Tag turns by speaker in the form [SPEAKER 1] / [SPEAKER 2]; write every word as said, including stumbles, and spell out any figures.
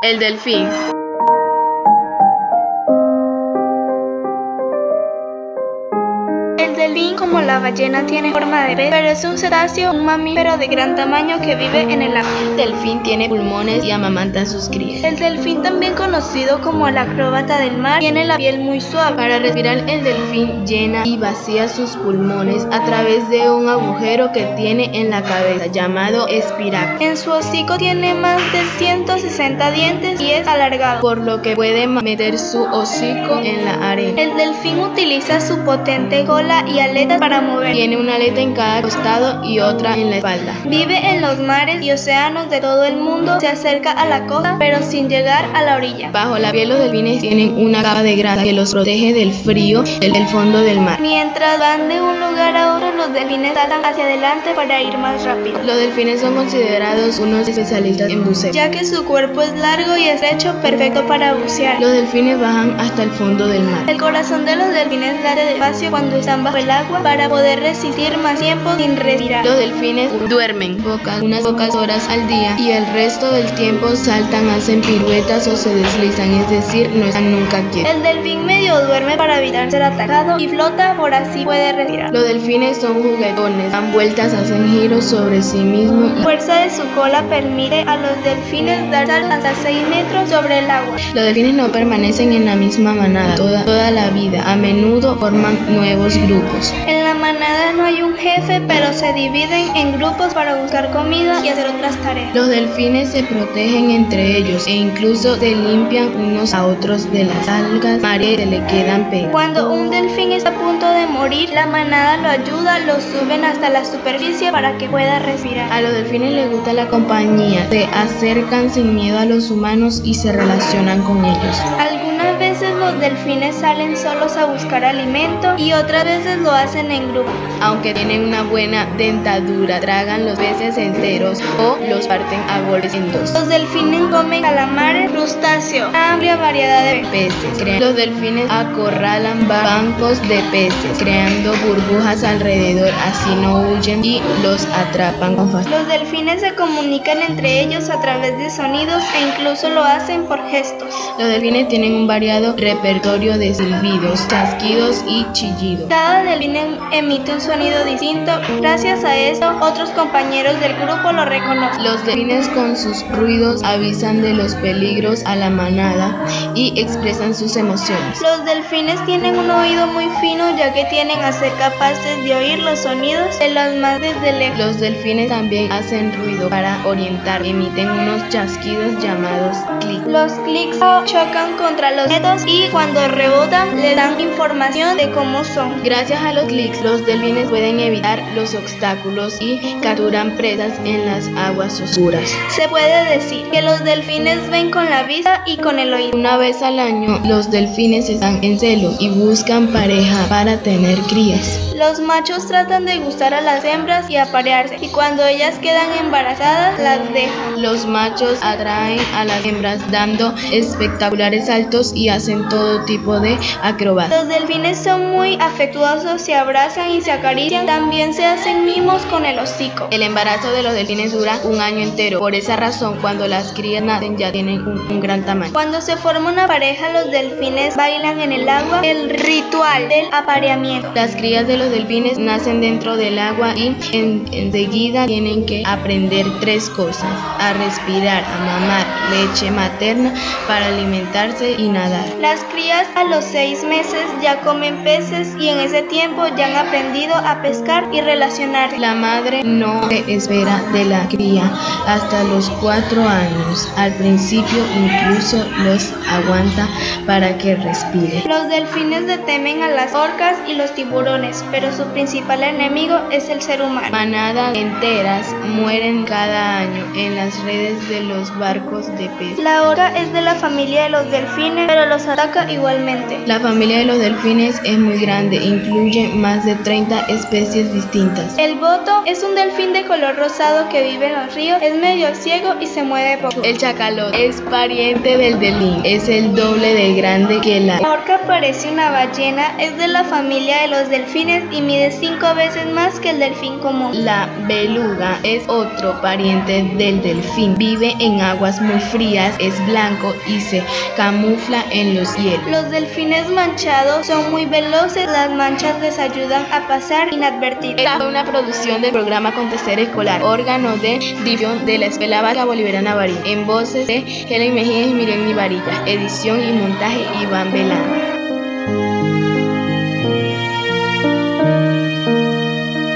[SPEAKER 1] El delfín.
[SPEAKER 2] El delfín, como la ballena, tiene forma de pez, pero es un cetáceo, un mamífero de gran tamaño que vive en el agua.
[SPEAKER 1] El delfín tiene pulmones y amamanta a sus crías.
[SPEAKER 2] El delfín, también conocido como el acróbata del mar, tiene la piel muy suave.
[SPEAKER 1] Para respirar, el delfín llena y vacía sus pulmones a través de un agujero que tiene en la cabeza, llamado espiráculo.
[SPEAKER 2] En su hocico tiene más de ciento sesenta dientes y es alargado,
[SPEAKER 1] por lo que puede meter su hocico en la arena.
[SPEAKER 2] El delfín utiliza su potente cola y aletas para mover.
[SPEAKER 1] Tiene una aleta en cada costado y otra en la espalda.
[SPEAKER 2] Vive en los mares y océanos de todo el mundo. Se acerca a la costa, pero sin llegar a la orilla.
[SPEAKER 1] Bajo la piel, los delfines tienen una capa de grasa que los protege del frío del fondo del mar.
[SPEAKER 2] Mientras van de un lugar a otro, los delfines saltan hacia adelante para ir más rápido.
[SPEAKER 1] Los delfines son considerados unos especialistas en buceo,
[SPEAKER 2] ya que su cuerpo es largo y estrecho, perfecto para bucear.
[SPEAKER 1] Los delfines bajan hasta el fondo del mar.
[SPEAKER 2] El corazón de los delfines late despacio cuando están bajo el agua para poder resistir más tiempo sin respirar.
[SPEAKER 1] Los delfines duermen pocas, unas pocas horas al día y el resto del tiempo saltan, hacen piruetas o se deslizan, es decir, no están nunca quietos.
[SPEAKER 2] El delfín medio duerme para evitar ser atacado y flota, por así puede respirar.
[SPEAKER 1] Los delfines son juguetones, dan vueltas, hacen giros sobre sí mismos.
[SPEAKER 2] La fuerza de su cola permite a los delfines dar saltos hasta seis metros sobre el agua.
[SPEAKER 1] Los delfines no permanecen en la misma manada toda, toda la vida, a menudo forman nuevos grupos.
[SPEAKER 2] En la manada no hay un jefe, pero se dividen en grupos para buscar comida y hacer otras tareas.
[SPEAKER 1] Los delfines se protegen entre ellos e incluso se limpian unos a otros de las algas marinas que le quedan pegadas.
[SPEAKER 2] Cuando un delfín está a punto de morir, la manada lo ayuda, lo suben hasta la superficie para que pueda respirar.
[SPEAKER 1] A los delfines les gusta la compañía, se acercan sin miedo a los humanos y se relacionan con ellos.
[SPEAKER 2] Algunas veces los delfines salen solos a buscar alimento y otras veces lo hacen en grupo.
[SPEAKER 1] Aunque tienen una buena dentadura, tragan los peces enteros o los parten a golpes en dos.
[SPEAKER 2] Los delfines comen calamares, crustáceos, una amplia variedad de
[SPEAKER 1] peces. Crean. Los delfines acorralan bancos de peces, creando burbujas alrededor, así no huyen y los atrapan con facilidad.
[SPEAKER 2] Los delfines se comunican entre ellos a través de sonidos e incluso lo hacen por gestos.
[SPEAKER 1] Los delfines tienen un variado repertorio de silbidos, chasquidos y chillidos.
[SPEAKER 2] Cada delfín emite un sonido distinto. Gracias a esto, otros compañeros del grupo lo reconocen.
[SPEAKER 1] Los delfines con sus ruidos avisan de los peligros a la manada y expresan sus emociones.
[SPEAKER 2] Los delfines tienen un oído muy fino, ya que tienen a ser capaces de oír los sonidos de los más desde lejos.
[SPEAKER 1] Los delfines también hacen ruido para orientar, emiten unos chasquidos llamados clics.
[SPEAKER 2] Los clics chocan contra los objetos y cuando rebotan le dan información de cómo son.
[SPEAKER 1] Gracias a los clics, los delfines pueden evitar los obstáculos y capturan presas en las aguas oscuras.
[SPEAKER 2] Se puede decir que los delfines ven con la vista y con el oído.
[SPEAKER 1] Una vez al año, los delfines están en celo y buscan pareja para tener crías.
[SPEAKER 2] Los machos tratan de gustar a las hembras y aparearse, y cuando ellas quedan embarazadas, las dejan.
[SPEAKER 1] Los machos atraen a las hembras dando espectaculares saltos y hacen todo tipo de acrobacias.
[SPEAKER 2] Los delfines son muy afectuosos, se abrazan y se acarician, también se hacen mimos con el hocico.
[SPEAKER 1] El embarazo de los delfines dura un año entero, por esa razón cuando las crías nacen ya tienen un, un gran tamaño.
[SPEAKER 2] Cuando se forma una pareja, los delfines bailan en el agua, el ritual del apareamiento.
[SPEAKER 1] Las crías de los delfines nacen dentro del agua y en, enseguida tienen que aprender tres cosas: a respirar, a mamar leche materna para alimentarse y nadar.
[SPEAKER 2] Las crías a los seis meses ya comen peces y en ese tiempo ya han aprendido a pescar y relacionarse.
[SPEAKER 1] La madre no se espera de la cría hasta los cuatro años. Al principio incluso los aguanta para que respire.
[SPEAKER 2] Los delfines le temen a las orcas y los tiburones, pero su principal enemigo es el ser humano.
[SPEAKER 1] Manadas enteras mueren cada año en las redes de los barcos de pesca.
[SPEAKER 2] La orca es de la familia de los delfines, pero los ataca pesca igualmente.
[SPEAKER 1] La familia de los delfines es muy grande, incluye más de treinta especies distintas.
[SPEAKER 2] El boto es un delfín de color rosado que vive en los ríos, es medio ciego y se mueve poco.
[SPEAKER 1] El chacalote es pariente del delfín, es el doble de grande que la...
[SPEAKER 2] La orca parece una ballena, es de la familia de los delfines y mide cinco veces más que el delfín común.
[SPEAKER 1] La beluga es otro pariente del delfín, vive en aguas muy frías, es blanco y se camufla en los hielos.
[SPEAKER 2] Los delfines manchados son muy veloces, las manchas les ayudan a pasar inadvertidos.
[SPEAKER 1] Esta fue una producción del programa Acontecer Escolar, órgano de difusión de la Escuela Básica Bolivariana Barinas, en voces de Helen Mejías y Miriam Varilla, edición y montaje Iván Velán.